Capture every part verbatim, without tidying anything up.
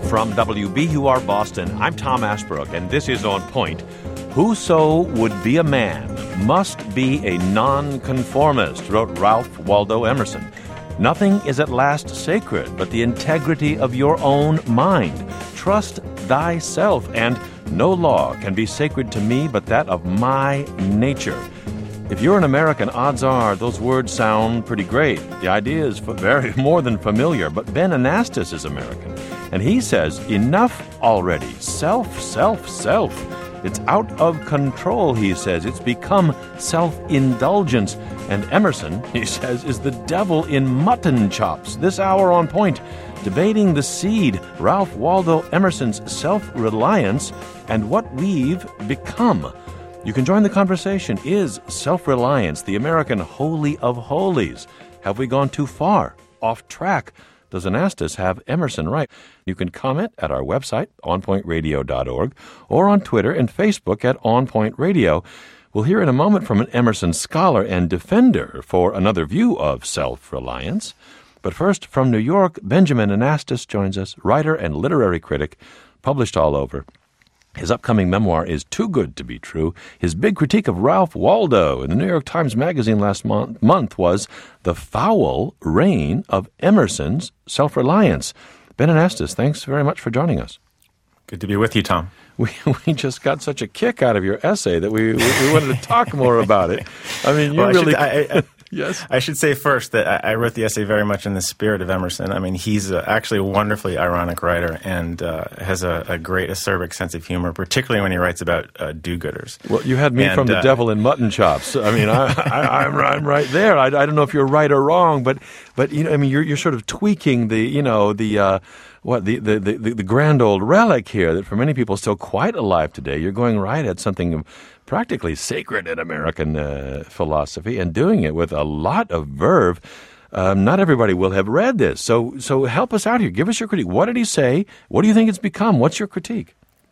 From W B U R Boston, I'm Tom Ashbrook, and this is On Point. Whoso would be a man must be a nonconformist, wrote Ralph Waldo Emerson. Nothing is at last sacred but the integrity of your own mind. Trust thyself, and no law can be sacred to me but that of my nature. If you're an American, odds are those words sound pretty great. The idea is very more than familiar, but Ben Anastas is American. And he says, enough already. Self, self, self. It's out of control, he says. It's become self-indulgence. And Emerson, he says, is the devil in mutton chops. This hour On Point, debating the seed, Ralph Waldo Emerson's self-reliance and what we've become. You can join the conversation. Is self-reliance the American holy of holies? Have we gone too far? Off track? Does Anastas have Emerson right? You can comment at our website, on point radio dot org, or on Twitter and Facebook at On Point Radio. We'll hear in a moment from an Emerson scholar and defender for another view of self-reliance. But first, from New York, Benjamin Anastas joins us, writer and literary critic, published all over. His upcoming memoir is Too Good to Be True. His big critique of Ralph Waldo in the New York Times Magazine last month, month was The Foul Reign of Emerson's Self-Reliance. Ben Anastas, thanks very much for joining us. Good to be with you, Tom. We we just got such a kick out of your essay that we we, we wanted to talk more about it. I mean, you well, really... I should, I, I, yes? I should say first that I, I wrote the essay very much in the spirit of Emerson. I mean, he's uh, actually a wonderfully ironic writer and uh, has a, a great acerbic sense of humor, particularly when he writes about uh, do-gooders. Well, you had me and, from the uh, devil in mutton chops. I mean, I, I, I'm, I'm right there. I, I don't know if you're right or wrong, but, but you know, I mean, you're, you're sort of tweaking the, you know, the... Uh, What the, the, the, the grand old relic here that for many people is still quite alive today. You're going right at something practically sacred in American uh, philosophy and doing it with a lot of verve. Um, not everybody will have read this. So so help us out here. Give us your critique. What did he say? What do you think it's become? What's your critique?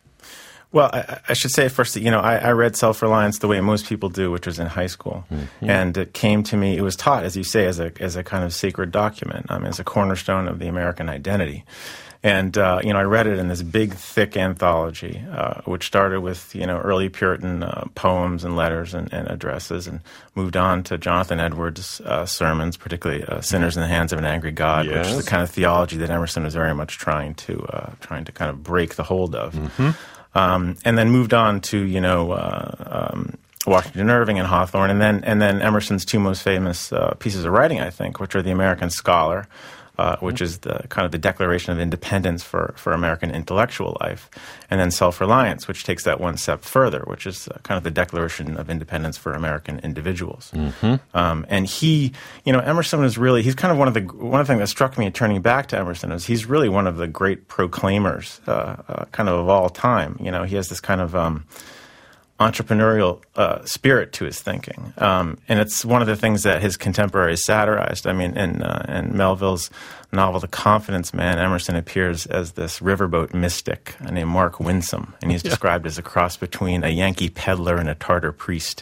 Well, I, I should say first that, you know, I, I read Self-Reliance the way most people do, which was in high school. Mm-hmm. And it came to me, it was taught, as you say, as a as a kind of sacred document, I mean, as a cornerstone of the American identity. And, uh, you know, I read it in this big, thick anthology, uh, which started with, you know, early Puritan uh, poems and letters and, and addresses and moved on to Jonathan Edwards' uh, sermons, particularly uh, Sinners in the Hands of an Angry God, yes. which is the kind of theology that Emerson was very much trying to uh, trying to kind of break the hold of. Mm-hmm. Um, and then moved on to, you know, uh, um, Washington Irving and Hawthorne, and then and then Emerson's two most famous uh, pieces of writing, I think, which are The American Scholar, uh, which is the kind of the Declaration of Independence for, for American intellectual life, and then Self-Reliance, which takes that one step further, which is uh, kind of the Declaration of Independence for American individuals. Mm-hmm. Um, and he, you know, Emerson is really, he's kind of one of the, one of the things that struck me turning back to Emerson is he's really one of the great proclaimers uh, uh, kind of of all time. You know, he has this kind of um, entrepreneurial uh, spirit to his thinking. Um, and it's one of the things that his contemporaries satirized. I mean, in, uh, in Melville's novel The Confidence Man, Emerson appears as this riverboat mystic named Mark Winsome, and he's yeah. described as a cross between a Yankee peddler and a Tartar priest.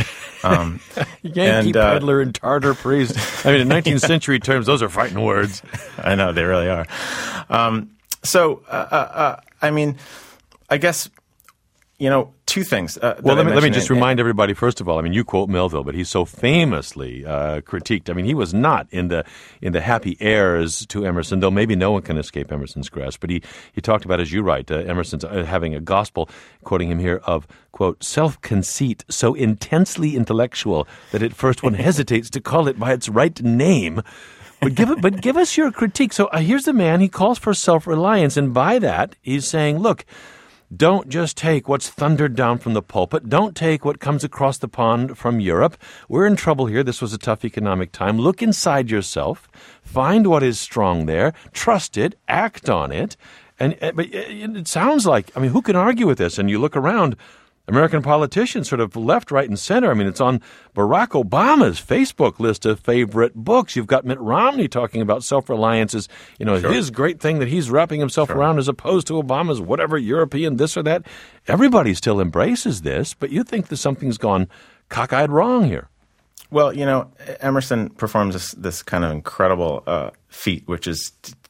Um, Yankee and, uh, peddler and Tartar priest. I mean, in nineteenth century terms, those are fighting words. I know, they really are. Um, so, uh, uh, uh, I mean, I guess... You know, two things. Uh, well, let me, let me just in, remind everybody, first of all, I mean, you quote Melville, but he's so famously uh, critiqued. I mean, he was not in the in the happy heirs to Emerson, though maybe no one can escape Emerson's grasp. But he, he talked about, as you write, uh, Emerson's uh, having a gospel, quoting him here, of, quote, self-conceit so intensely intellectual that at first one hesitates to call it by its right name. But give it, but give us your critique. So uh, here's the man, he calls for self-reliance, and by that, he's saying, look, don't just take what's thundered down from the pulpit. Don't take what comes across the pond from Europe. We're in trouble here. This was a tough economic time. Look inside yourself. Find what is strong there. Trust it. Act on it. And but it sounds like, I mean, who can argue with this? And you look around, American politicians sort of left, right, and center. I mean, it's on Barack Obama's Facebook list of favorite books. You've got Mitt Romney talking about self-reliance as, you know, sure. his great thing that he's wrapping himself sure. around as opposed to Obama's whatever European this or that. Everybody still embraces this, but you think that something's gone cockeyed wrong here. Well, you know, Emerson performs this, this kind of incredible uh, feat, which is t-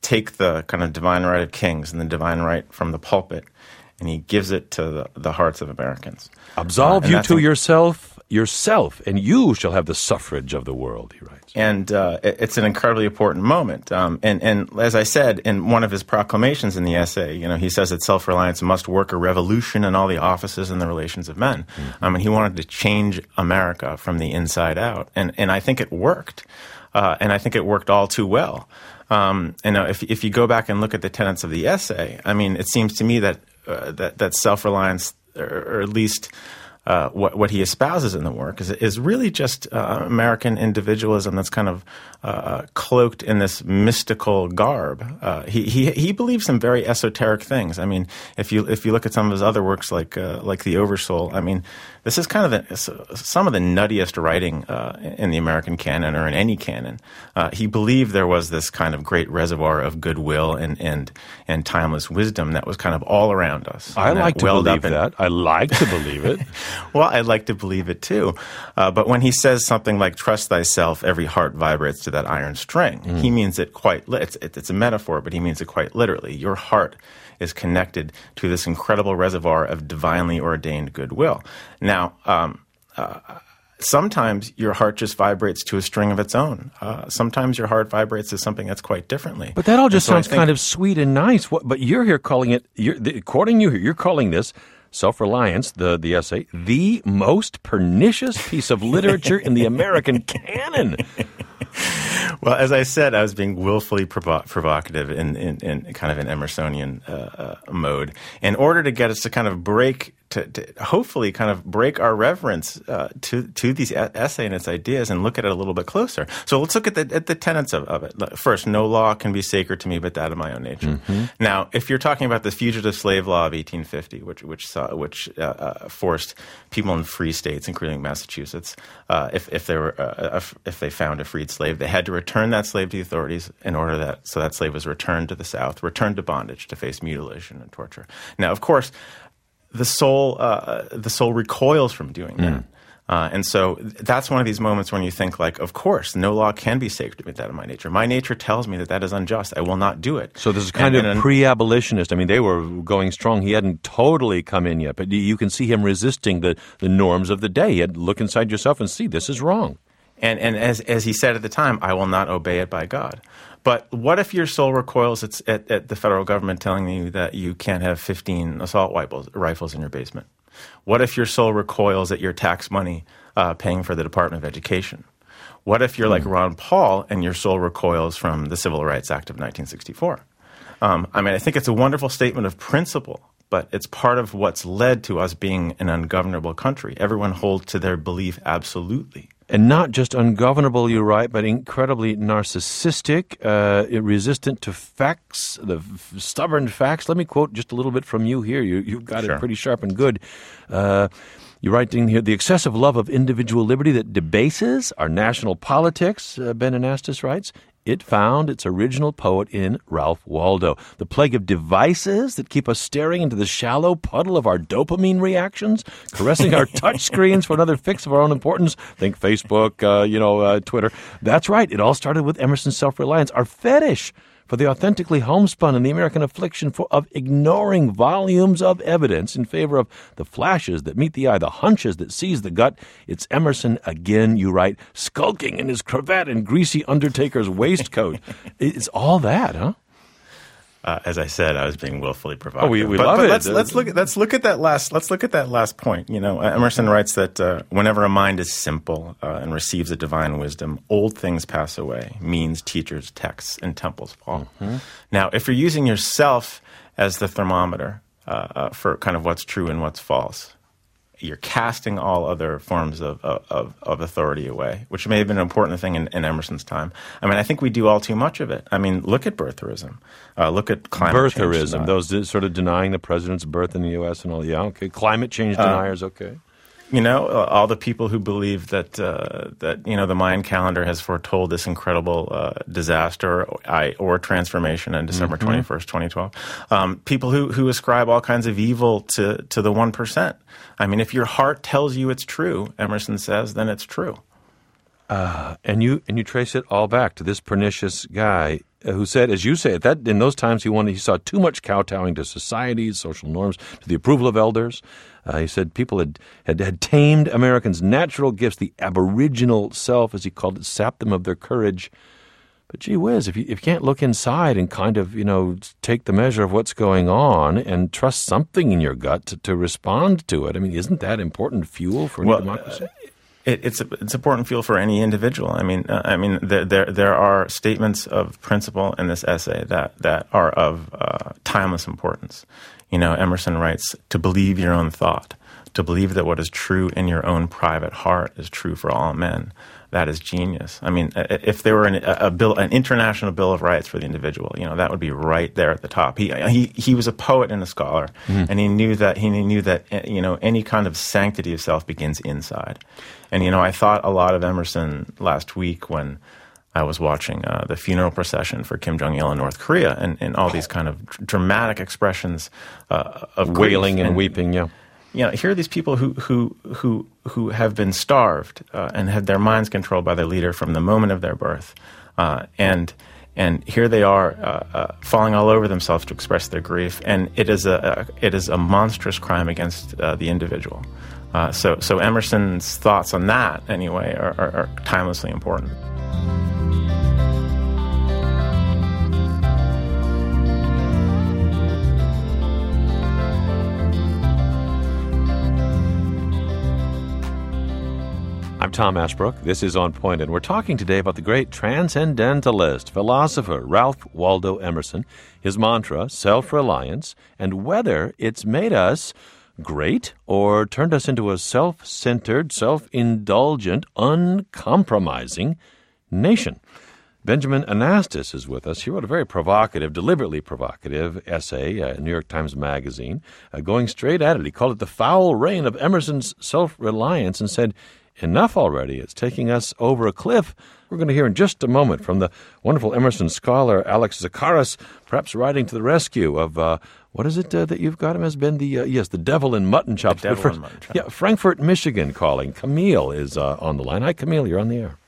take the kind of divine right of kings and the divine right from the pulpit, and he gives it to the, the hearts of Americans. Absolve uh, you to in- yourself, yourself, and you shall have the suffrage of the world, he writes. And uh, it, it's an incredibly important moment. Um, and, and as I said in one of his proclamations in the essay, you know, he says that self-reliance must work a revolution in all the offices and the relations of men. Mm-hmm. Um, and he wanted to change America from the inside out. And, and I think it worked. Uh, and I think it worked all too well. Um, and uh, if, if you go back and look at the tenets of the essay, I mean, it seems to me that uh, that, that self-reliance, or, or at least uh, what, what he espouses in the work, is, is really just uh, American individualism that's kind of uh, cloaked in this mystical garb. Uh, he, he he believes some very esoteric things. I mean, if you if you look at some of his other works, like uh, like the Oversoul, I mean, this is kind of the, some of the nuttiest writing uh, in the American canon or in any canon. Uh, he believed there was this kind of great reservoir of goodwill and and and timeless wisdom that was kind of all around us. I like to believe in, that. I like to believe it. Well, I'd like to believe it too. Uh, but when he says something like, trust thyself, every heart vibrates to that iron string, mm. he means it quite, li- it's, it's a metaphor, but he means it quite literally. Your heart is connected to this incredible reservoir of divinely ordained goodwill. Now, um, uh, sometimes your heart just vibrates to a string of its own. Uh, sometimes your heart vibrates to something that's quite differently. But that all just so sounds think, kind of sweet and nice. What, but you're here calling it, you're, the, according to you here, you're calling this Self-Reliance, the, the essay, the most pernicious piece of literature in the American canon. Well, as I said, I was being willfully provo- provocative in, in, in kind of an Emersonian uh, uh, mode in order to get us to kind of break, to, to hopefully kind of break our reverence uh, to to these e- essay and its ideas and look at it a little bit closer. So let's look at the at the tenets of, of it. First, no law can be sacred to me but that of my own nature. Mm-hmm. Now, if you're talking about the Fugitive Slave Law of eighteen fifty, which which saw, which uh, uh, forced people in free states, including Massachusetts, uh, if if they were uh, if they found a freed slave, they had to return that slave to the authorities in order that so that slave was returned to the South, returned to bondage to face mutilation and torture. Now, of course, the soul uh, the soul recoils from doing that. Mm. Uh, and so that's one of these moments when you think like, of course, no law can be sacred with that of my nature. My nature tells me that that is unjust. I will not do it. So this is kind and, of and, pre-abolitionist. I mean, they were going strong. He hadn't totally come in yet, but you can see him resisting the, the norms of the day. He had to look inside yourself and see this is wrong. And and as as he said at the time, I will not obey it by God. But what if your soul recoils at, at, at the federal government telling you that you can't have fifteen assault rifles, rifles in your basement? What if your soul recoils at your tax money uh, paying for the Department of Education? What if you're like Ron Paul and your soul recoils from the Civil Rights Act of nineteen sixty-four? Um, I mean, I think it's a wonderful statement of principle, but it's part of what's led to us being an ungovernable country. Everyone holds to their belief absolutely. And not just ungovernable, you're right, but incredibly narcissistic, uh, resistant to facts, the f- stubborn facts. Let me quote just a little bit from you here. You, you've got sure. it pretty sharp and good. Uh, you're writing here, the excessive love of individual liberty that debases our national politics, uh, Ben Anastas writes, it found its original poet in Ralph Waldo. The plague of devices that keep us staring into the shallow puddle of our dopamine reactions, caressing our touch screens for another fix of our own importance. Think Facebook, uh, you know, uh, Twitter. That's right. It all started with Emerson's self-reliance, our fetish for the authentically homespun and the American affliction for, of ignoring volumes of evidence in favor of the flashes that meet the eye, the hunches that seize the gut. It's Emerson again, you write, skulking in his cravat and greasy undertaker's waistcoat. It's all that, huh? Uh, as I said, I was being willfully provocative. Oh, we, we but, love but it. Let's, let's look at let's look at that last let's look at that last point. You know, Emerson writes that uh, whenever a mind is simple uh, and receives a divine wisdom, old things pass away. Means, teachers, texts, and temples fall. Mm-hmm. Now, if you're using yourself as the thermometer uh, uh, for kind of what's true and what's false, you're casting all other forms of, of, of authority away, which may have been an important thing in, in Emerson's time. I mean, I think we do all too much of it. I mean, look at birtherism. Uh, look at climate birtherism, change. Birtherism, those sort of denying the president's birth in the U S and all. Yeah, okay. Climate change deniers, uh, okay. You know, uh, all the people who believe that, uh, that you know, the Mayan calendar has foretold this incredible uh, disaster or, I, or transformation on December mm-hmm. twenty-first, twenty twelve. Um, people who, who ascribe all kinds of evil to, to the one percent. I mean, if your heart tells you it's true, Emerson says, then it's true. Uh, and you and you trace it all back to this pernicious guy who said, as you say, that in those times he wanted, he saw too much kowtowing to society, social norms, to the approval of elders. Uh, he said people had, had had tamed Americans' natural gifts, the aboriginal self, as he called it, sapped them of their courage. But gee whiz, if you, if you can't look inside and kind of, you know, take the measure of what's going on and trust something in your gut to, to respond to it, I mean, isn't that important fuel for any well, democracy? Uh, It, it's it's important fuel for any individual. I mean, uh, I mean, there, there there are statements of principle in this essay that that are of uh, timeless importance. You know, Emerson writes, "To believe your own thought, to believe that what is true in your own private heart is true for all men. That is genius." I mean, if there were an, a bill, an international Bill of Rights for the individual, you know, that would be right there at the top. He he he was a poet and a scholar, mm-hmm. and he knew that he knew that you know any kind of sanctity of self begins inside. And you know, I thought a lot of Emerson last week when I was watching uh, the funeral procession for Kim Jong-il in North Korea, and, and all these kind of dramatic expressions uh, of wailing and, and weeping. Yeah. You know, here are these people who who who who have been starved uh, and had their minds controlled by their leader from the moment of their birth, uh, and and here they are uh, uh, falling all over themselves to express their grief, and it is a, a it is a monstrous crime against uh, the individual. Uh, so so Emerson's thoughts on that anyway are, are, are timelessly important. I'm Tom Ashbrook. This is On Point, and we're talking today about the great transcendentalist, philosopher Ralph Waldo Emerson, his mantra, self-reliance, and whether it's made us great or turned us into a self-centered, self-indulgent, uncompromising nation. Benjamin Anastas is with us. He wrote a very provocative, deliberately provocative essay uh, in New York Times Magazine, uh, going straight at it. He called it The Foul Reign of Emerson's Self-Reliance and said, enough already. It's taking us over a cliff. We're going to hear in just a moment from the wonderful Emerson scholar Alex Zakaras, perhaps riding to the rescue of, uh, what is it uh, that you've got him as, Ben? The, uh, yes, the devil in mutton chops. The devil first, in mutton chops. Yeah, Frankfort, Michigan calling. Camille is uh, on the line. Hi, Camille. You're on the air.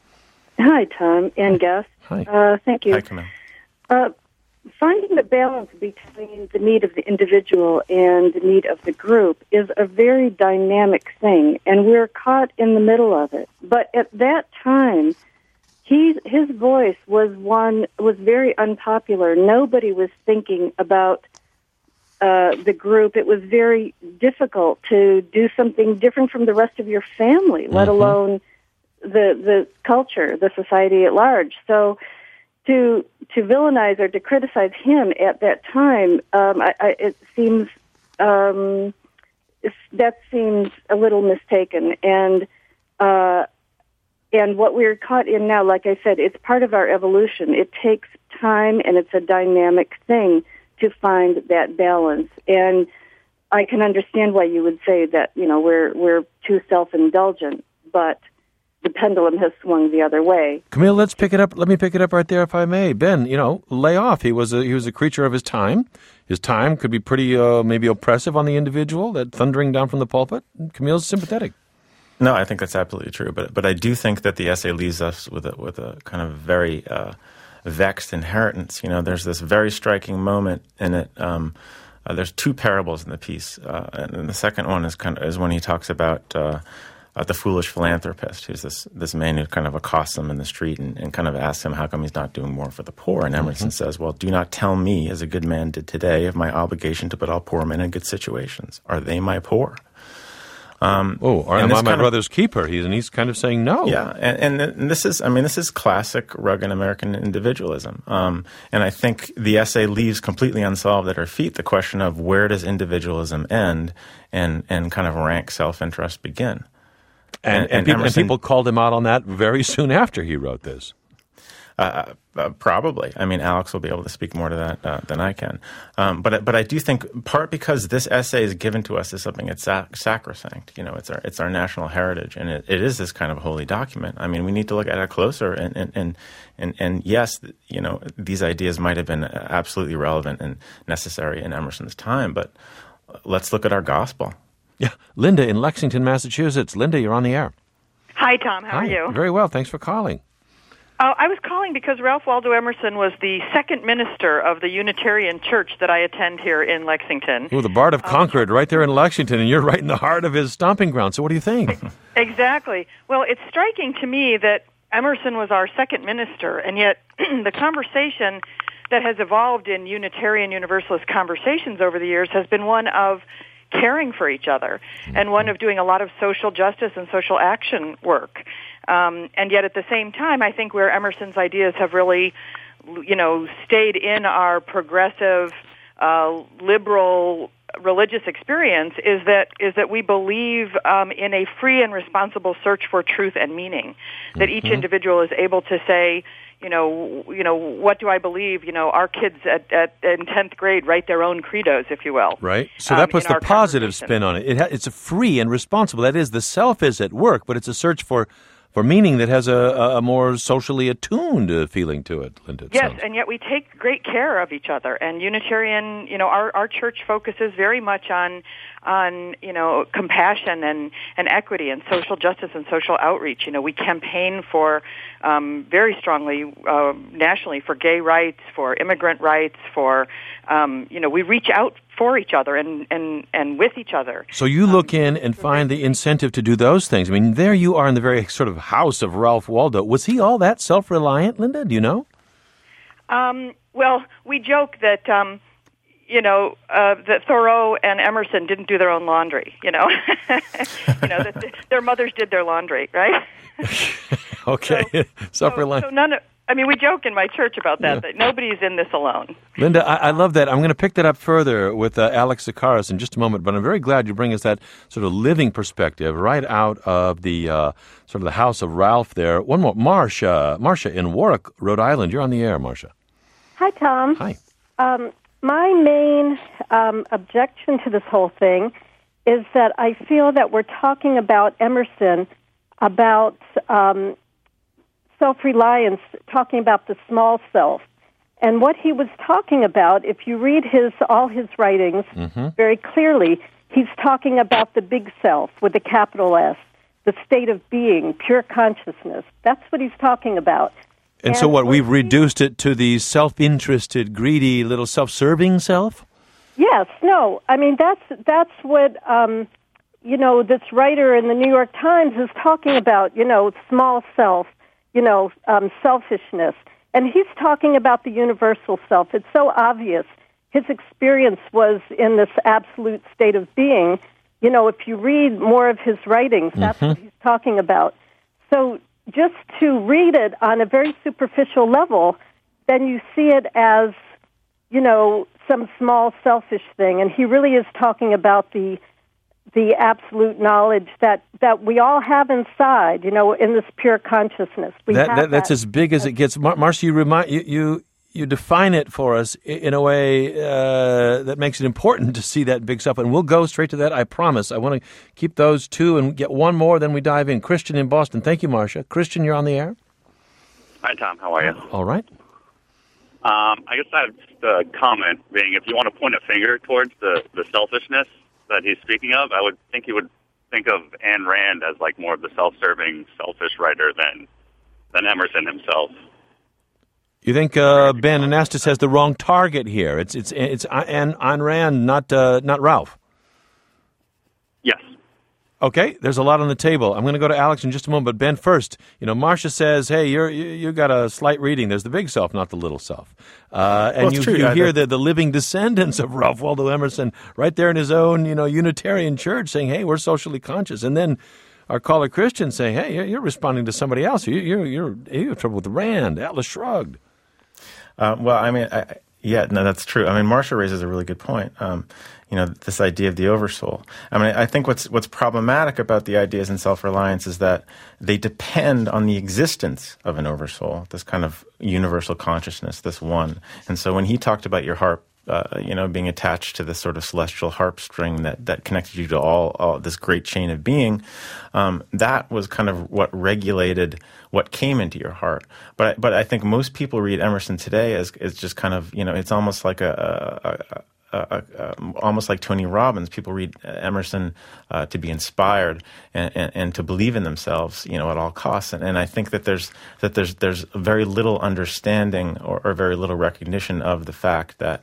Hi, Tom and guest. Hi. Uh, thank you. Hi, Camille. Uh, finding the balance between the need of the individual and the need of the group is a very dynamic thing, and we're caught in the middle of it. But at that time, he, his voice was one was very unpopular. Nobody was thinking about uh, the group. It was very difficult to do something different from the rest of your family, let mm-hmm. alone the the culture, the society at large. So to to villainize or to criticize him at that time, um, I, I, it seems um, that seems a little mistaken. And uh, and what we're caught in now, like I said, it's part of our evolution. It takes time, and it's a dynamic thing to find that balance. And I can understand why you would say that, you know, we're we're too self-indulgent, but the pendulum has swung the other way. Camille, let's pick it up. Let me pick it up right there, if I may. Ben, you know, lay off. He was a, he was a creature of his time. His time could be pretty, uh, maybe oppressive on the individual, that thundering down from the pulpit. Camille's sympathetic. No, I think that's absolutely true. But but I do think that the essay leaves us with a, with a kind of very uh, vexed inheritance. You know, there's this very striking moment in it. Um, uh, there's two parables in the piece, uh, and the second one is kind of is when he talks about Uh, Uh, the foolish philanthropist, who's this this man who kind of accosts him in the street and, and kind of asks him how come he's not doing more for the poor. And Emerson mm-hmm. says, well, do not tell me, as a good man did today, of my obligation to put all poor men in good situations. Are they my poor? Um, oh, am I my brother's of, keeper? He's, and he's kind of saying no. Yeah, and, and, and this is, I mean, this is classic rugged American individualism. Um, and I think the essay leaves completely unsolved at our feet the question of where does individualism end and, and kind of rank self-interest begin? And, and, and, people, Emerson, and people called him out on that very soon after he wrote this. Uh, uh, probably. I mean, Alex will be able to speak more to that uh, than I can. Um, but but I do think part because this essay is given to us as something that's sac- sacrosanct. You know, it's our it's our national heritage, and it, it is this kind of holy document. I mean, we need to look at it closer. And and and and, and yes, you know, these ideas might have been absolutely relevant and necessary in Emerson's time, but let's look at our gospel. Yeah. Linda in Lexington, Massachusetts. Linda, you're on the air. Hi, Tom. How Hi. are you? Very well. Thanks for calling. Uh, I was calling because Ralph Waldo Emerson was the second minister of the Unitarian Church that I attend here in Lexington. Oh, the Bard of Concord, right there in Lexington, and you're right in the heart of his stomping ground. So what do you think? Exactly. Well, it's striking to me that Emerson was our second minister, and yet the conversation that has evolved in Unitarian Universalist conversations over the years has been one of caring for each other and one of doing a lot of social justice and social action work. Um, and yet at the same time, I think where Emerson's ideas have really, you know, stayed in our progressive, uh, liberal religious experience is that is that we believe um, in a free and responsible search for truth and meaning, that each individual is able to say, you know, you know, what do I believe? You know, our kids at, at in tenth grade write their own credos, if you will. Right. So that um, puts in the our positive conversation. spin on it. it ha- it's a free and responsible. That is, the self is at work, but it's a search for, for meaning that has a, a more socially attuned uh, feeling to it, Linda. it Yes, sounds. and yet we take great care of each other. And Unitarian, you know, our, our church focuses very much on, on you know, compassion and, and equity and social justice and social outreach. You know, we campaign for um, very strongly uh, nationally for gay rights, for immigrant rights, for, um, you know, we reach out for each other and, and, and with each other. So you look in and find the incentive to do those things. I mean, there you are in the very sort of house of Ralph Waldo. Was he all that self-reliant, Linda? Do you know? Um, well, we joke that, um, you know, uh, that Thoreau and Emerson didn't do their own laundry, you know. you know, that th- their mothers did their laundry, right? Okay, so, self-reliant. So, so none of, I mean, we joke in my church about that, Yeah. that nobody's in this alone. Linda, I, I love that. I'm going to pick that up further with uh, Alex Zakaris in just a moment, but I'm very glad you bring us that sort of living perspective right out of the uh, sort of the house of Ralph there. One more, Marcia, Marcia in Warwick, Rhode Island. You're on the air, Marcia. Hi, Tom. Hi. Um, my main um, objection to this whole thing is that I feel that we're talking about Emerson, about um, self-reliance, talking about the small self. And what he was talking about, if you read his all his writings Mm-hmm. very clearly, he's talking about the big self with a capital S, the state of being, pure consciousness. That's what he's talking about. And, so what, we've reduced it to the self-interested, greedy, little self-serving self? Yes, no. I mean, that's that's what, um, you know, this writer in the New York Times is talking about, you know, small self, you know, um, selfishness. And he's talking about the universal self. It's so obvious. His experience was in this absolute state of being. You know, if you read more of his writings, that's Mm-hmm. what he's talking about. So just to read it on a very superficial level, then you see it as, you know, some small selfish thing. And he really is talking about the the absolute knowledge that, that we all have inside, you know, in this pure consciousness. We That, have that, that's that. as big as it gets. Mar- Marcia, you, remind, you, you, you define it for us i- in a way uh, that makes it important to see that big stuff. And we'll go straight to that, I promise. I want to keep those two and get one more, then we dive in. Christian in Boston. Thank you, Marcia. Christian, you're on the air. Hi, Tom. How are you? All right. Um, I guess I have just a comment being, if you want to point a finger towards the, the selfishness that he's speaking of, I would think you would think of Ayn Rand as like more of the self-serving, selfish writer than than Emerson himself. You think uh, Ben Anastas has the wrong target here? It's it's it's Ayn Ayn Rand, not uh, not Ralph. Yes. Okay, there's a lot on the table. I'm going to go to Alex in just a moment, but Ben first. You know, Marcia says, "Hey, you're you, you got a slight reading. There's the big self, not the little self." Uh, and Well, it's you, true. you I- hear the the living descendants of Ralph Waldo Emerson right there in his own, you know, Unitarian church saying, "Hey, we're socially conscious," and then our caller Christian saying, "Hey, you're, you're responding to somebody else. You, you're you're you have trouble with Rand." Atlas shrugged. Uh, well, I mean, I, yeah, no, that's true. I mean, Marcia raises a really good point. Um, you know, this idea of the oversoul. I mean, I think what's what's problematic about the ideas in self-reliance is that they depend on the existence of an oversoul, this kind of universal consciousness, this one. And so when he talked about your harp, uh, you know, being attached to this sort of celestial harp string that, that connected you to all, all this great chain of being, um, that was kind of what regulated what came into your heart. But I, but I think most people read Emerson today as, as just kind of, you know, it's almost like a, a, uh, uh, uh, almost like Tony Robbins. People read Emerson uh, to be inspired and, and, and to believe in themselves, you know, at all costs. And, and I think that there's that there's there's very little understanding or, or very little recognition of the fact that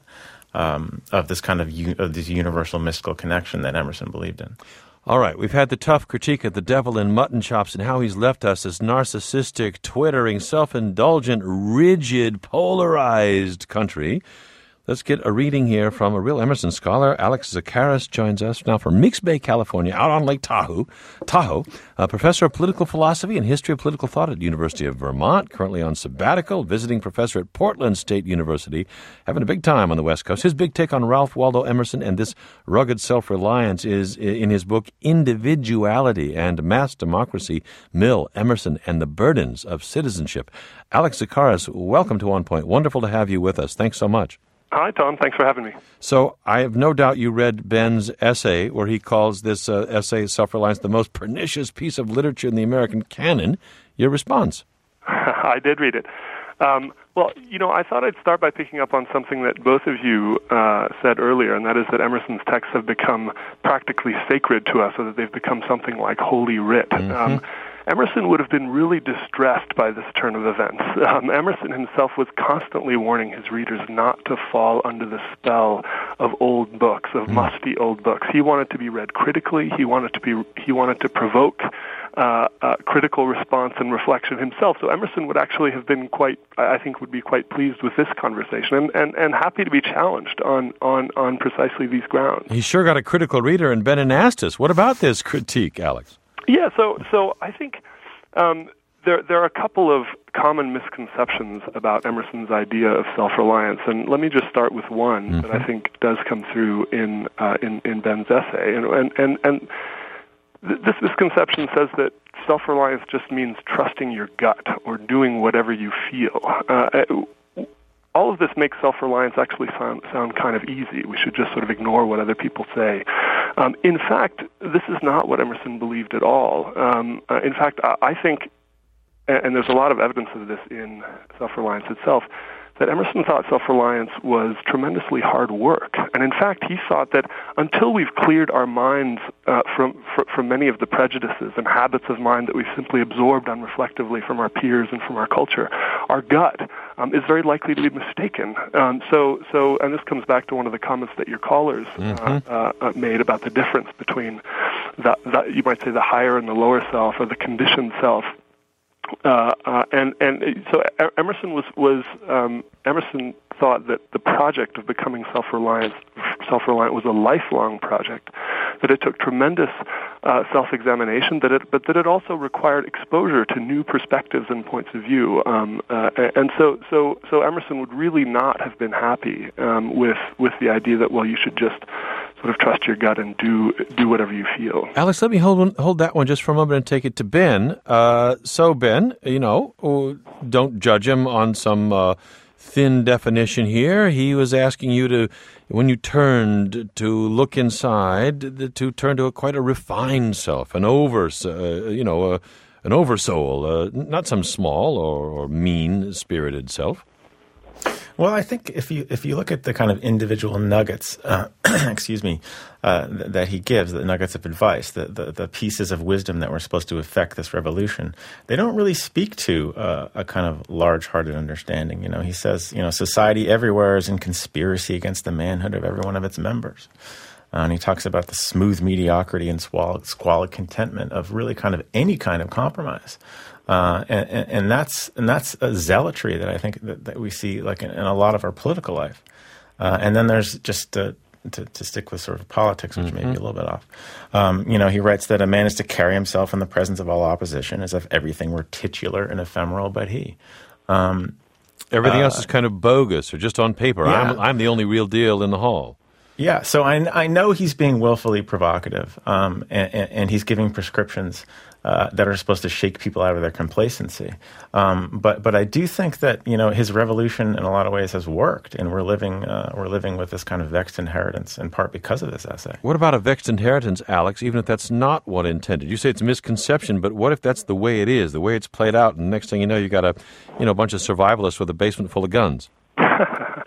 um, of this kind of u- of this universal mystical connection that Emerson believed in. All right, we've had the tough critique of the devil in mutton chops and how he's left us as narcissistic, twittering, self-indulgent, rigid, polarized country. Let's get a reading here from a real Emerson scholar. Alex Zakaras joins us now from Meeks Bay, California, out on Lake Tahoe. Tahoe, a professor of political philosophy and history of political thought at the University of Vermont, currently on sabbatical, visiting professor at Portland State University, having a big time on the West Coast. His big take on Ralph Waldo Emerson and this rugged self-reliance is in his book, Individuality and Mass Democracy, Mill, Emerson, and the Burdens of Citizenship. Alex Zakaras, welcome to On Point. Wonderful to have you with us. Thanks so much. Hi, Tom. Thanks for having me. So I have no doubt you read Ben's essay where he calls this uh, essay, Self-Reliance, the most pernicious piece of literature in the American canon. Your response? I did read it. Um, well, you know, I thought I'd start by picking up on something that both of you uh, said earlier, and that is that Emerson's texts have become practically sacred to us, so that they've become something like Holy Writ. Mm-hmm. Um, Emerson would have been really distressed by this turn of events. Um, Emerson himself was constantly warning his readers not to fall under the spell of old books, of mm. musty old books. He wanted to be read critically. He wanted to be. He wanted to provoke uh, uh, critical response and reflection himself. So Emerson would actually have been quite, I think, would be quite pleased with this conversation and, and, and happy to be challenged on, on, on precisely these grounds. He sure got a critical reader in Ben Anastas. What about this critique, Alex? Yeah, so so I think um, there there are a couple of common misconceptions about Emerson's idea of self-reliance, and let me just start with one mm-hmm. that I think does come through in uh, in, in Ben's essay, and and and, and th- this misconception says that self-reliance just means trusting your gut or doing whatever you feel. Uh, all of this makes self-reliance actually sound, sound kind of easy. We should just sort of ignore what other people say. Um, in fact, this is not what Emerson believed at all. Um, uh, in fact, I, I think, and, and there's a lot of evidence of this in self-reliance itself, that Emerson thought self-reliance was tremendously hard work. And in fact, he thought that until we've cleared our minds uh, from, fr- from many of the prejudices and habits of mind that we've simply absorbed unreflectively from our peers and from our culture, our gut um, is very likely to be mistaken. Um, so, so, and this comes back to one of the comments that your callers mm-hmm. uh, uh, made about the difference between, the, the, you might say, the higher and the lower self, or the conditioned self. Uh, uh, and and so Emerson was was um, Emerson thought that the project of becoming self-reliant self-reliant was a lifelong project, that it took tremendous uh, self-examination, that it but that it also required exposure to new perspectives and points of view. Um, uh, and so so so Emerson would really not have been happy um, with with the idea that, well, you should just sort of trust your gut and do do whatever you feel. Alex, let me hold one, hold that one just for a moment and take it to Ben. Uh, so, Ben, you know, don't judge him on some uh, thin definition here. He was asking you to, when you turned to look inside, to turn to a, quite a refined self, an over, uh, you know, uh, an oversoul, uh, not some small or, or mean-spirited self. Well, I think if you if you look at the kind of individual nuggets, uh, excuse me, uh, th- that he gives, the nuggets of advice, the, the the pieces of wisdom that were supposed to affect this revolution, they don't really speak to uh, a kind of large-hearted understanding. You know, he says, you know, society everywhere is in conspiracy against the manhood of every one of its members. Uh, and he talks about the smooth mediocrity and squalid, squalid contentment of really kind of any kind of compromise. Uh, and, and that's and that's a zealotry that I think that, that we see like in, in a lot of our political life. Uh, and then there's just uh, to, to stick with sort of politics, which mm-hmm. may be a little bit off. Um, you know, he writes that a man is to carry himself in the presence of all opposition as if everything were titular and ephemeral but he. Um, Everything uh, else is kind of bogus or just on paper. Yeah. I'm, I'm the only real deal in the hall. Yeah, so I, I know he's being willfully provocative, um, and, and he's giving prescriptions uh, that are supposed to shake people out of their complacency. Um, but but I do think that, you know, his revolution in a lot of ways has worked, and we're living uh, we're living with this kind of vexed inheritance in part because of this essay. What about a vexed inheritance, Alex? Even if that's not what intended, you say it's a misconception, but what if that's the way it is, the way it's played out, and next thing you know, you got a you know bunch of survivalists with a basement full of guns?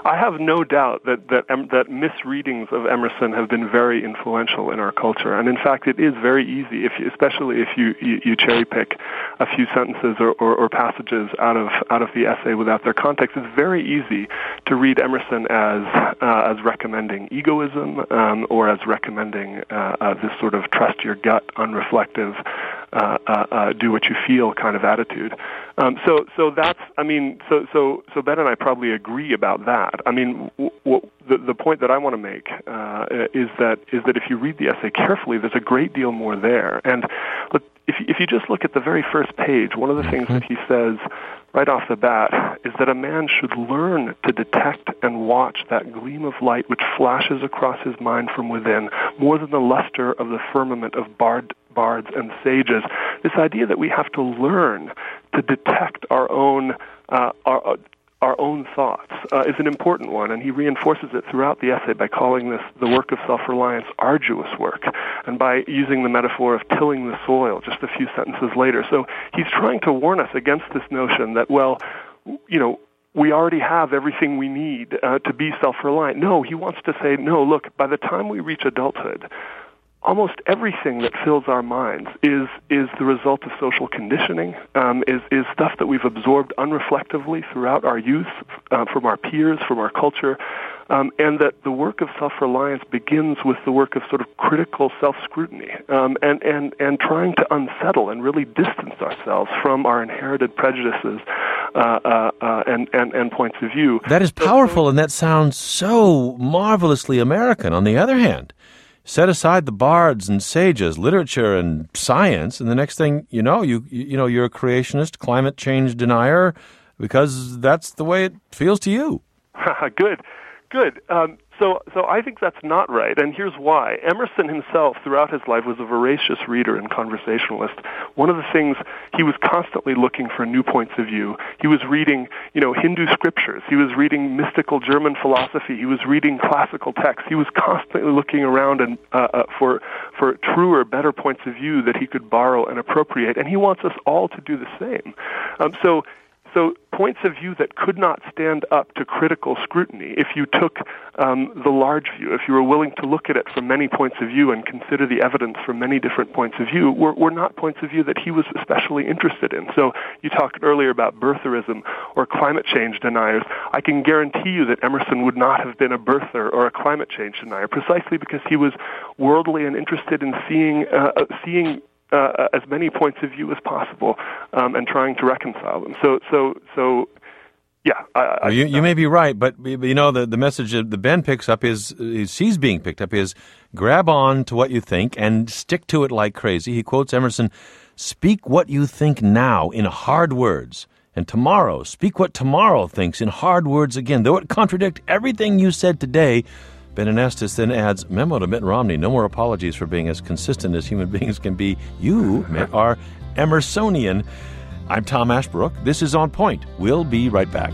I have no doubt that that um, that misreadings of Emerson have been very influential in our culture, and in fact, it is very easy, if you, especially if you, you, you cherry pick a few sentences or, or, or passages out of out of the essay without their context. It's very easy to read Emerson as uh, as recommending egoism um, or as recommending uh, uh, this sort of trust your gut, unreflective, uh, uh, uh, do what you feel kind of attitude. Um, so, so that's, I mean, so, so, so Ben and I probably agree about that. I mean, w- w- the the point that I want to make uh, is that is that if you read the essay carefully, there's a great deal more there. And look, if you, if you just look at the very first page, one of the things that he says right off the bat is that a man should learn to detect and watch that gleam of light which flashes across his mind from within, more than the luster of the firmament of bard, bards and sages. This idea that we have to learn to detect our own uh, our, our own thoughts uh, is an important one, and he reinforces it throughout the essay by calling this the work of self-reliance arduous work, and by using the metaphor of tilling the soil just a few sentences later. So he's trying to warn us against this notion that, well, you know, we already have everything we need uh, to be self-reliant. No, he wants to say, no, look, by the time we reach adulthood, almost everything that fills our minds is is the result of social conditioning, um, is, is stuff that we've absorbed unreflectively throughout our youth, uh, from our peers, from our culture, um, and that the work of self-reliance begins with the work of sort of critical self-scrutiny um, and, and, and trying to unsettle and really distance ourselves from our inherited prejudices uh, uh, uh, and, and, and points of view. That is powerful, and that sounds so marvelously American. On the other hand, set aside the bards and sages, literature and science, and the next thing you know, you you know you're a creationist, climate change denier, because that's the way it feels to you. Good, good. Um, so, so I think that's not right, and here's why. Emerson himself, throughout his life, was a voracious reader and conversationalist. One of the things, he was constantly looking for new points of view. He was reading, you know, Hindu scriptures. He was reading mystical German philosophy. He was reading classical texts. He was constantly looking around and uh, uh, for for truer, better points of view that he could borrow and appropriate. And he wants us all to do the same. Um, so. So points of view that could not stand up to critical scrutiny, if you took um, the large view, if you were willing to look at it from many points of view and consider the evidence from many different points of view, were, were not points of view that he was especially interested in. So you talked earlier about birtherism or climate change deniers. I can guarantee you that Emerson would not have been a birther or a climate change denier, precisely because he was worldly and interested in seeing uh, seeing Uh, as many points of view as possible, um, and trying to reconcile them. So, so, so, yeah. I, well, you, you may be right, but you know the the message that Ben picks up is, is sees being picked up is grab on to what you think and stick to it like crazy. He quotes Emerson: "Speak what you think now in hard words, and tomorrow speak what tomorrow thinks in hard words again, though it contradict everything you said today." Ben Anastas then adds, memo to Mitt Romney, no more apologies for being as consistent as human beings can be. You, Mitt, are Emersonian. I'm Tom Ashbrook. This is On Point. We'll be right back.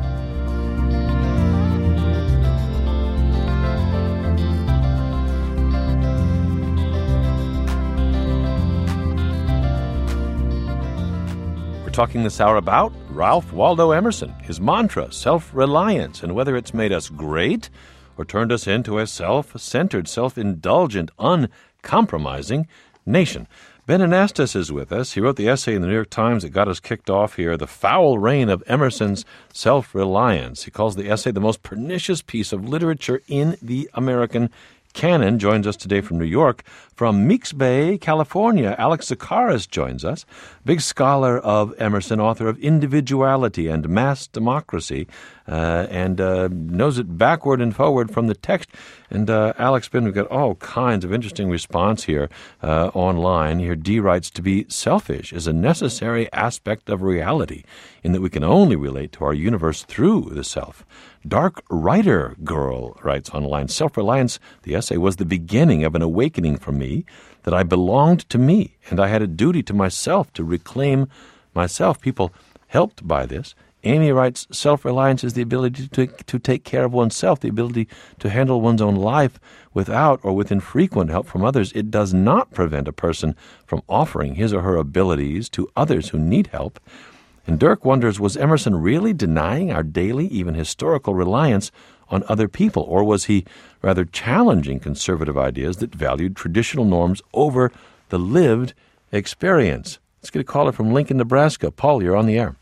We're talking this hour about Ralph Waldo Emerson, his mantra, self-reliance, and whether it's made us great or turned us into a self-centered, self-indulgent, uncompromising nation. Ben Anastas is with us. He wrote the essay in the New York Times that got us kicked off here, The Foul Reign of Emerson's Self-Reliance. He calls the essay the most pernicious piece of literature in the American canon. Joins us today from New York. From Meeks Bay, California, Alex Zakaras joins us, big scholar of Emerson, author of Individuality and Mass Democracy, uh, and uh, knows it backward and forward from the text. And uh, Alex, Ben, we've got all kinds of interesting response here uh, online. Here, D writes, to be selfish is a necessary aspect of reality, in that we can only relate to our universe through the self. Dark Writer Girl writes online, self-reliance, the essay, was the beginning of an awakening for me, that I belonged to me, and I had a duty to myself to reclaim myself. People helped by this. Amy writes, self-reliance is the ability to, to take care of oneself, the ability to handle one's own life without or with infrequent help from others. It does not prevent a person from offering his or her abilities to others who need help. And Dirk wonders, was Emerson really denying our daily, even historical reliance on other people, or was he rather challenging conservative ideas that valued traditional norms over the lived experience? Let's get a caller from Lincoln, Nebraska. Paul, you're on the air.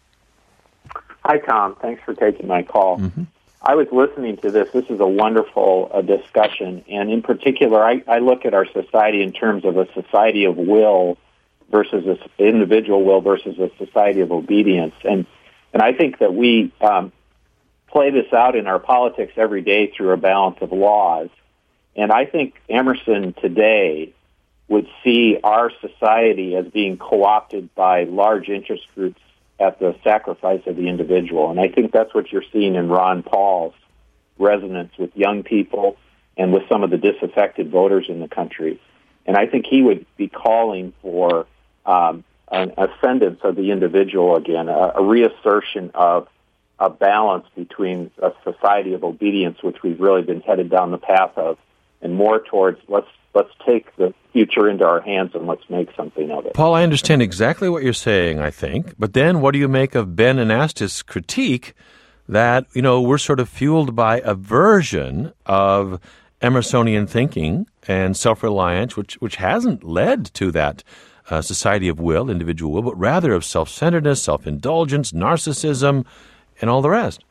Hi, Tom. Thanks for taking my call. Mm-hmm. I was listening to this. This is a wonderful uh, discussion, and in particular, I, I look at our society in terms of a society of will versus an individual will versus a society of obedience. And and I think that we um, play this out in our politics every day through a balance of laws. And I think Emerson today would see our society as being co-opted by large interest groups at the sacrifice of the individual. And I think that's what you're seeing in Ron Paul's resonance with young people and with some of the disaffected voters in the country. And I think he would be calling for um, an ascendance of the individual again, a, a reassertion of a balance between a society of obedience, which we've really been headed down the path of, and more towards let's let's take the future into our hands and let's make something of it. Paul, I understand exactly what you're saying, I think. But then what do you make of Ben Anastas' critique that, you know, we're sort of fueled by a version of Emersonian thinking and self-reliance, which, which hasn't led to that uh, society of will, individual will, but rather of self-centeredness, self-indulgence, narcissism, and all the rest?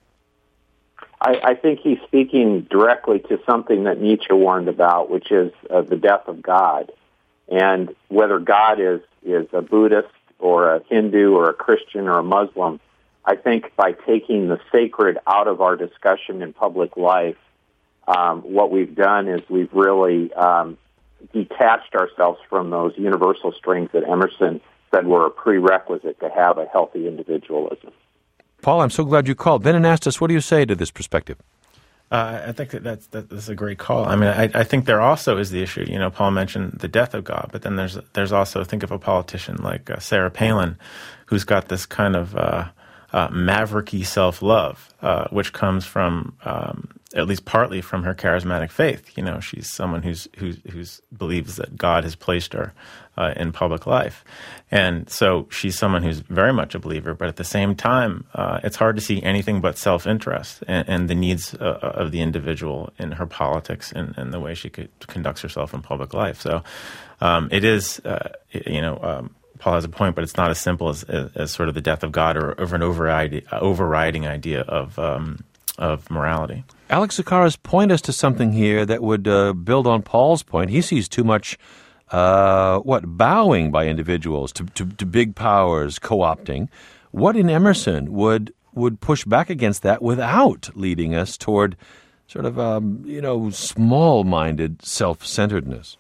I, I think he's speaking directly to something that Nietzsche warned about, which is uh, the death of God. And whether God is, is a Buddhist or a Hindu or a Christian or a Muslim, I think by taking the sacred out of our discussion in public life, um, what we've done is we've really um, detached ourselves from those universal strengths that Emerson said were a prerequisite to have a healthy individualism. Paul, I'm so glad you called. Ben Anastas, what do you say to this perspective? Uh, I think that that's, that, that's a great call. I mean, I, I think there also is the issue. You know, Paul mentioned the death of God, but then there's there's also, think of a politician like uh, Sarah Palin, who's got this kind of uh, uh, mavericky self-love, uh, which comes from, um, at least partly from her charismatic faith. You know, she's someone who's who's who's believes that God has placed her uh, in public life, and so she's someone who's very much a believer. But at the same time, uh, it's hard to see anything but self-interest and, and the needs uh, of the individual in her politics and, and the way she could, conducts herself in public life. So um, it is, uh, you know. Um, Paul has a point, but it's not as simple as, as, as sort of the death of God or, or an overriding, overriding idea of um, of morality. Alex Zakaras, point us to something here that would uh, build on Paul's point. He sees too much, uh, what, bowing by individuals to, to, to big powers, co-opting. What in Emerson would would push back against that without leading us toward sort of, um, you know, small-minded self-centeredness?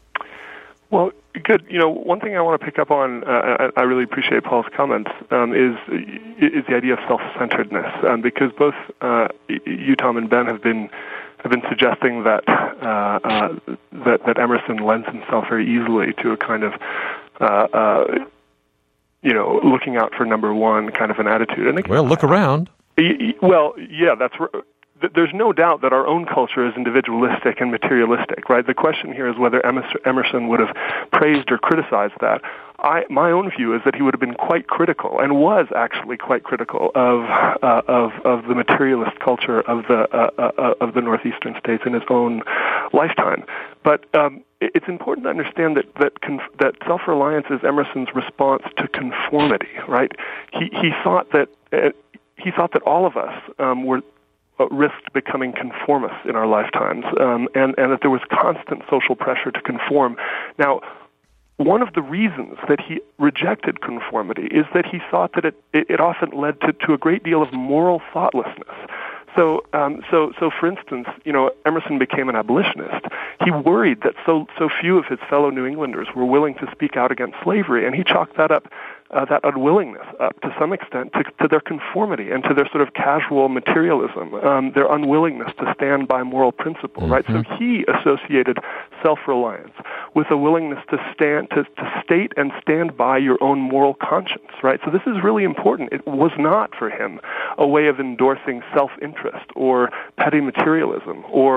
Well, good. You know, one thing I want to pick up on, uh, I, I really appreciate Paul's comments, um, is is the idea of self-centeredness, um, because both uh, you, Tom, and Ben have been have been suggesting that uh, uh, that that Emerson lends himself very easily to a kind of uh, uh, you know, looking out for number one kind of an attitude. And well, look around. Well, yeah, that's right. There's no doubt that our own culture is individualistic and materialistic, right? The question here is whether Emerson would have praised or criticized that. I, my own view is that he would have been quite critical, and was actually quite critical of uh, of, of the materialist culture of the uh, uh, of the northeastern states in his own lifetime. But um, it's important to understand that that conf- that self-reliance is Emerson's response to conformity, right? He he thought that uh, he thought that all of us um, were risked becoming conformists in our lifetimes, um, and, and that there was constant social pressure to conform. Now, one of the reasons that he rejected conformity is that he thought that it, it, it often led to, to a great deal of moral thoughtlessness. So, um, so, so, for instance, you know, Emerson became an abolitionist. He worried that so so few of his fellow New Englanders were willing to speak out against slavery, and he chalked that up, uh, that unwillingness up to some extent to, to their conformity and to their sort of casual materialism, um, their unwillingness to stand by moral principle, mm-hmm. right? So he associated self-reliance with a willingness to stand, to, to state and stand by your own moral conscience, right? So this is really important. It was not for him a way of endorsing self-interest or petty materialism or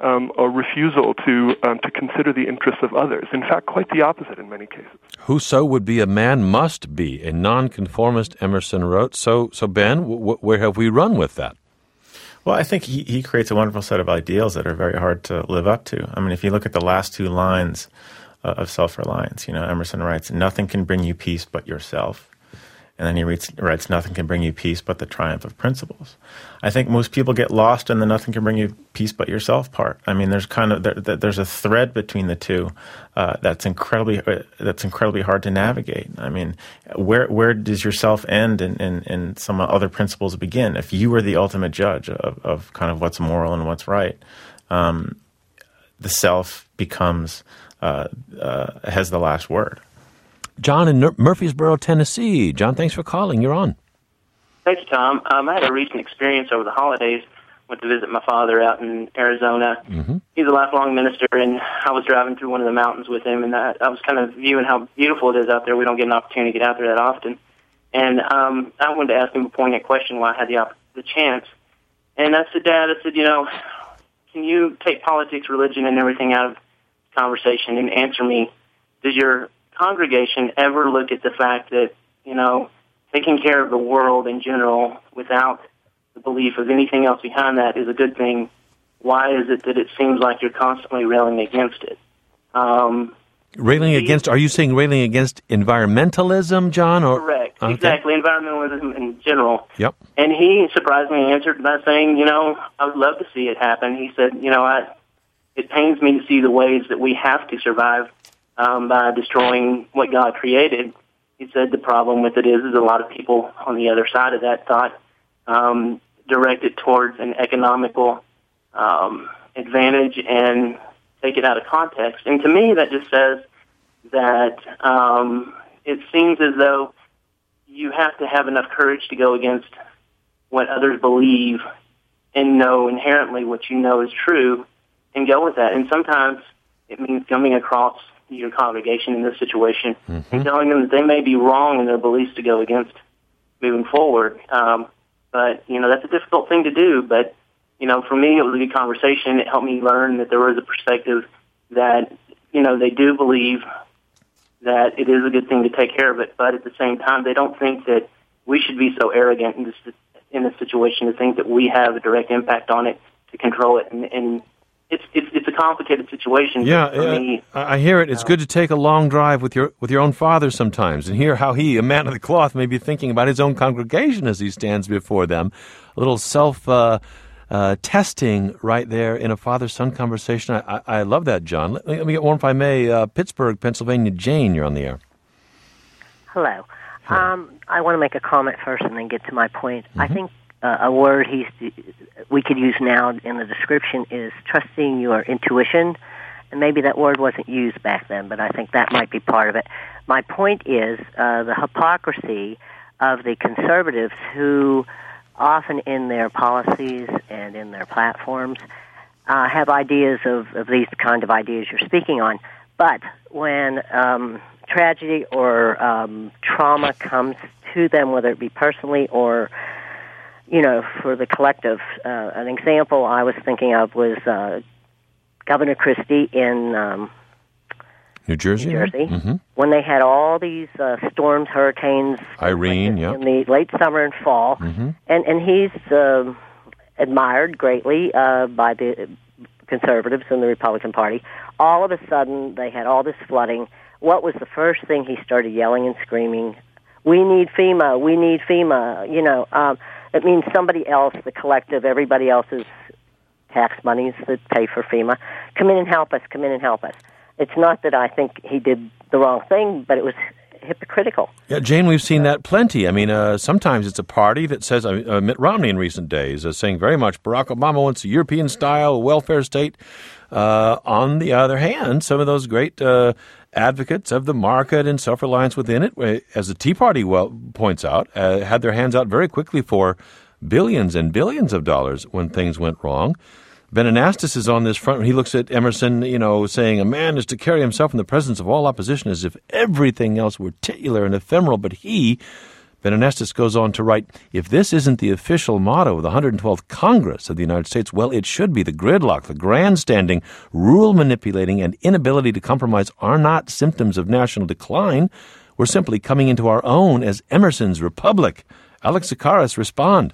um, a refusal to um, to consider the interests of others. In fact, quite the opposite in many cases. Whoso would be a man must be a nonconformist, Emerson wrote. So, so Ben, w- where have we run with that? Well, I think he, he creates a wonderful set of ideals that are very hard to live up to. I mean, if you look at the last two lines uh, of Self-Reliance, you know, Emerson writes, "Nothing can bring you peace but yourself." And then he reads, writes, "Nothing can bring you peace but the triumph of principles." I think most people get lost in the "nothing can bring you peace but yourself" part. I mean, there's kind of there, there's a thread between the two uh, that's incredibly uh, that's incredibly hard to navigate. I mean, where where does yourself end and, and, and some other principles begin? If you were the ultimate judge of, of kind of what's moral and what's right, um, the self becomes uh, uh, has the last word. John in Nur- Murfreesboro, Tennessee. John, thanks for calling. You're on. Thanks, Tom. Um, I had a recent experience over the holidays. Went to visit my father out in Arizona. Mm-hmm. He's a lifelong minister, and I was driving through one of the mountains with him, and I, I was kind of viewing how beautiful it is out there. We don't get an opportunity to get out there that often. And um, I wanted to ask him a poignant question while I had the, op- the chance. And I said, Dad, I said, you know, can you take politics, religion, and everything out of conversation and answer me, does your congregation ever look at the fact that, you know, taking care of the world in general without the belief of anything else behind that is a good thing? Why is it that it seems like you're constantly railing against it? Um, railing against, are you saying railing against environmentalism, John? Or correct, okay. Exactly, environmentalism in general. Yep. And he surprisingly answered by saying, you know, I would love to see it happen. He said, you know, I, it pains me to see the ways that we have to survive Um, by destroying what God created. He said the problem with it is, is a lot of people on the other side of that thought um, direct it towards an economical um, advantage and take it out of context. And to me, that just says that um, it seems as though you have to have enough courage to go against what others believe and know inherently what you know is true and go with that. And sometimes it means coming across your congregation in this situation mm-hmm. and telling them that they may be wrong in their beliefs to go against moving forward. Um, but, you know, that's a difficult thing to do. But, you know, for me, it was a good conversation. It helped me learn that there was a perspective that, you know, they do believe that it is a good thing to take care of it. But at the same time, they don't think that we should be so arrogant in this, in this situation to think that we have a direct impact on it to control it. And, and It's, it's it's a complicated situation. Yeah, for yeah me, I hear it. It's uh, good to take a long drive with your with your own father sometimes and hear how he, a man of the cloth, may be thinking about his own congregation as he stands before them. A little self uh, uh, testing right there in a father-son conversation. I, I, I love that, John. Let me, let me get one, if I may. Uh, Pittsburgh, Pennsylvania. Jane, you're on the air. Hello. Hello. Um, I want to make a comment first and then get to my point. Mm-hmm. I think Uh, a word he's, we could use now in the description is trusting your intuition, and maybe that word wasn't used back then, but I think that might be part of it. My point is uh, the hypocrisy of the conservatives who often in their policies and in their platforms uh, have ideas of, of these kind of ideas you're speaking on, but when um, tragedy or um, trauma comes to them, whether it be personally or you know, for the collective. Uh, an example I was thinking of was uh, Governor Christie in um, New Jersey, New Jersey mm-hmm. when they had all these uh, storms, hurricanes, Irene, like yeah, in the late summer and fall, mm-hmm. and and he's uh, admired greatly uh, by the conservatives and the Republican Party. All of a sudden, they had all this flooding. What was the first thing he started yelling and screaming? We need FEMA. We need FEMA. You know. Um, It means somebody else, the collective, everybody else's tax monies that pay for FEMA. Come in and help us. Come in and help us. It's not that I think he did the wrong thing, but it was hypocritical. Yeah, Jane, we've seen that plenty. I mean, uh, sometimes it's a party that says, uh, Mitt Romney in recent days is saying very much Barack Obama wants a European-style welfare state. Uh, on the other hand, some of those great uh, advocates of the market and self-reliance within it, as the Tea Party well points out, uh, had their hands out very quickly for billions and billions of dollars when things went wrong. Ben Anastas is on this front. He looks at Emerson, you know, saying a man is to carry himself in the presence of all opposition as if everything else were titular and ephemeral, but he, Ben Anastas goes on to write, if this isn't the official motto of the one hundred twelfth Congress of the United States, well, it should be. The gridlock, the grandstanding, rule-manipulating, and inability to compromise are not symptoms of national decline. We're simply coming into our own as Emerson's republic. Alex Zakaras, respond.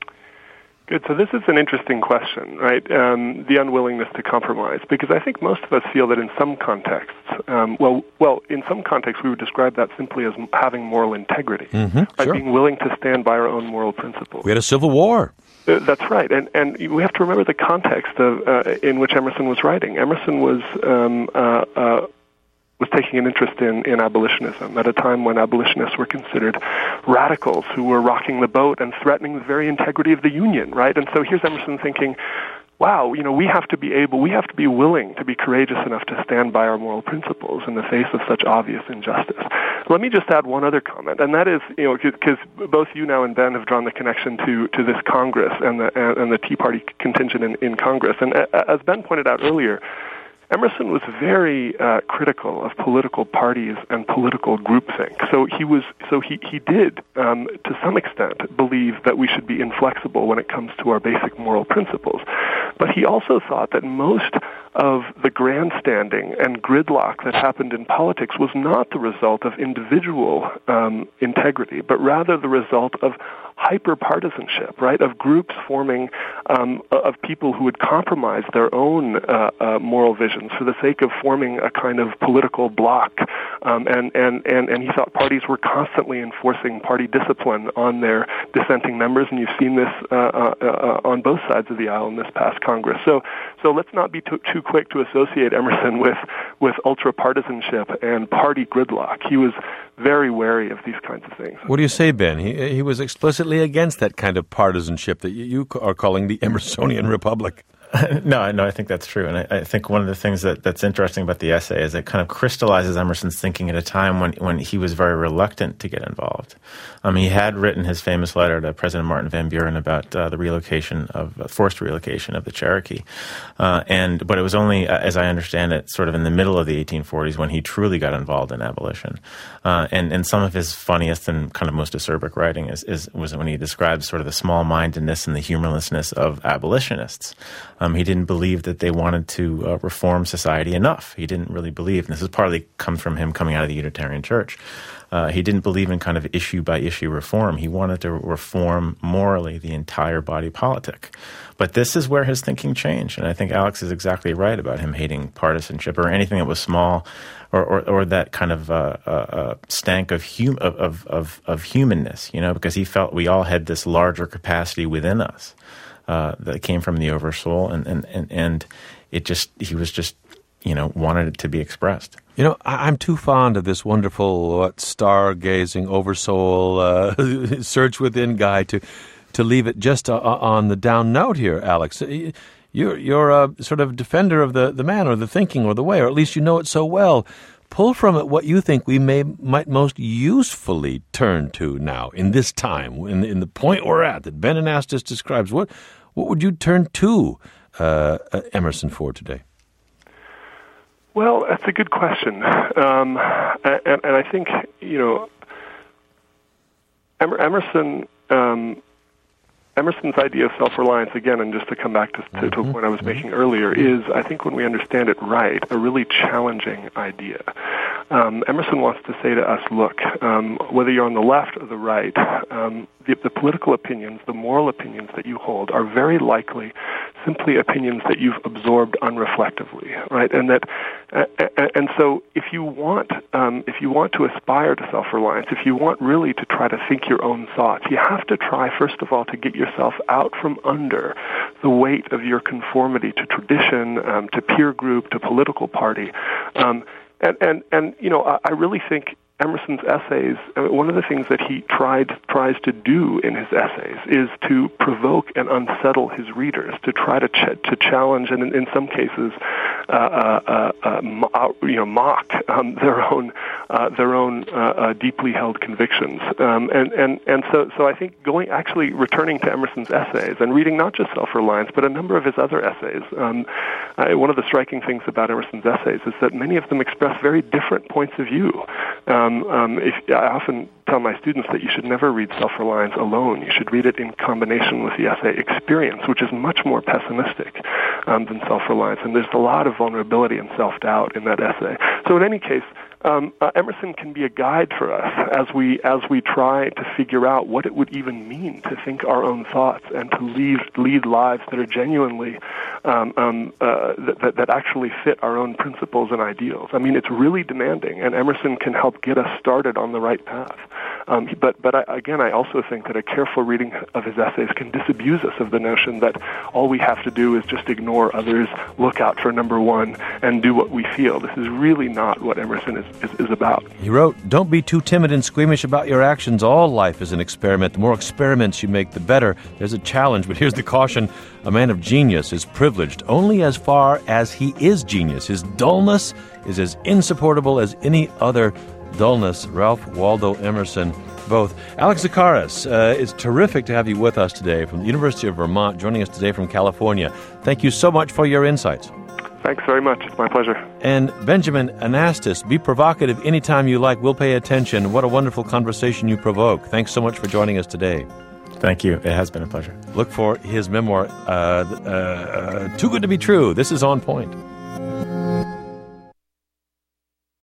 Good. So this is an interesting question, right? Um, the unwillingness to compromise, because I think most of us feel that in some contexts, um, well, well, in some contexts, we would describe that simply as having moral integrity, mm-hmm, right? Sure. Being willing to stand by our own moral principles. We had a civil war. Uh, that's right, and and we have to remember the context of uh, in which Emerson was writing. Emerson was. Um, uh, uh, was taking an interest in, in abolitionism at a time when abolitionists were considered radicals who were rocking the boat and threatening the very integrity of the Union, right? And so here's Emerson thinking, wow, you know, we have to be able, we have to be willing to be courageous enough to stand by our moral principles in the face of such obvious injustice. Let me just add one other comment, and that is, you know, because both you now and Ben have drawn the connection to, to this Congress and the, and, and the Tea Party contingent in, in Congress. And as Ben pointed out earlier, Emerson was very uh, critical of political parties and political groupthink. So he was, so he he did, um, to some extent, believe that we should be inflexible when it comes to our basic moral principles. But he also thought that most of the grandstanding and gridlock that happened in politics was not the result of individual um, integrity, but rather the result of hyper-partisanship, right, of groups forming, um, of people who would compromise their own uh, uh, moral visions for the sake of forming a kind of political bloc. Um, and, and, and, and he thought parties were constantly enforcing party discipline on their dissenting members, and you've seen this uh, uh, uh, on both sides of the aisle in this past Congress. So, so let's not be too, too quick to associate Emerson with, with ultra-partisanship and party gridlock. He was very wary of these kinds of things. What do you say, Ben? He, he was explicitly against that kind of partisanship that you are calling the Emersonian Republic. No, no, I think that's true. And I, I think one of the things that, that's interesting about the essay is it kind of crystallizes Emerson's thinking at a time when, when he was very reluctant to get involved. Um, he had written his famous letter to President Martin Van Buren about uh, the relocation of, uh, forced relocation of the Cherokee. Uh, and, but it was only, uh, as I understand it, sort of in the middle of the eighteen forties when he truly got involved in abolition. Uh, and, and some of his funniest and kind of most acerbic writing is, is was when he describes sort of the small-mindedness and the humorlessness of abolitionists. Um, he didn't believe that they wanted to uh, reform society enough. He didn't really believe, and this is partly comes from him coming out of the Unitarian Church. Uh, he didn't believe in kind of issue-by-issue reform. He wanted to reform morally the entire body politic. But this is where his thinking changed, and I think Alex is exactly right about him hating partisanship or anything that was small or, or, or that kind of uh, uh, stank of, hum- of, of, of humanness, you know, because he felt we all had this larger capacity within us. Uh, that came from the oversoul, and, and, and, and it just, he was just, you know, wanted it to be expressed. You know, I, I'm too fond of this wonderful, what, stargazing, oversoul, uh, search within guy to to leave it just uh, on the down note here, Alex. You're, you're a sort of defender of the, the man or the thinking or the way, or at least you know it so well. Pull from it what you think we may might most usefully turn to now in this time, in, in the point we're at that Ben Anastas describes. What what would you turn to uh, Emerson for today? Well, that's a good question, um, and, and I think you know Emerson. Um, Emerson's idea of self-reliance, again, and just to come back to, to, to a point I was making earlier, is, I think when we understand it right, a really challenging idea. Um, Emerson wants to say to us, look, um, whether you're on the left or the right, um, the, the political opinions, the moral opinions that you hold are very likely simply opinions that you've absorbed unreflectively, right? And that, uh, and so if you want, um, if you want to aspire to self-reliance, if you want really to try to think your own thoughts, you have to try, first of all, to get yourself out from under the weight of your conformity to tradition, um, to peer group, to political party. Um, and, and, and, you know, I, I really think Emerson's essays, one of the things that he tried tries to do in his essays is to provoke and unsettle his readers, to try to ch- to challenge and in, in some cases, uh, uh, uh, mo- you know, mock um, their own uh, their own uh, uh, deeply held convictions. Um, and and and so so I think going actually returning to Emerson's essays and reading not just Self-Reliance but a number of his other essays. Um, uh, one of the striking things about Emerson's essays is that many of them express very different points of view. Um, Um, um, if, I often tell my students that you should never read Self-Reliance alone. You should read it in combination with the essay Experience, which is much more pessimistic um, than Self-Reliance. And there's a lot of vulnerability and self-doubt in that essay. So in any case, Um, uh, Emerson can be a guide for us as we as we try to figure out what it would even mean to think our own thoughts and to lead lead lives that are genuinely um, um, uh, that, that actually fit our own principles and ideals. I mean, it's really demanding, and Emerson can help get us started on the right path. Um, but but I, again, I also think that a careful reading of his essays can disabuse us of the notion that all we have to do is just ignore others, look out for number one, and do what we feel. This is really not what Emerson is Is, is about. He wrote, "Don't be too timid and squeamish about your actions. All life is an experiment. The more experiments you make, the better. There's a challenge, but here's the caution. A man of genius is privileged only as far as he is genius. His dullness is as insupportable as any other dullness." Ralph Waldo Emerson, both. Alex Zakaras, uh, it's terrific to have you with us today from the University of Vermont, joining us today from California. Thank you so much for your insights. Thanks very much. It's my pleasure. And Benjamin Anastas, be provocative anytime you like. We'll pay attention. What a wonderful conversation you provoke. Thanks so much for joining us today. Thank you. It has been a pleasure. Look for his memoir, uh, uh, uh, Too Good to Be True. This is On Point.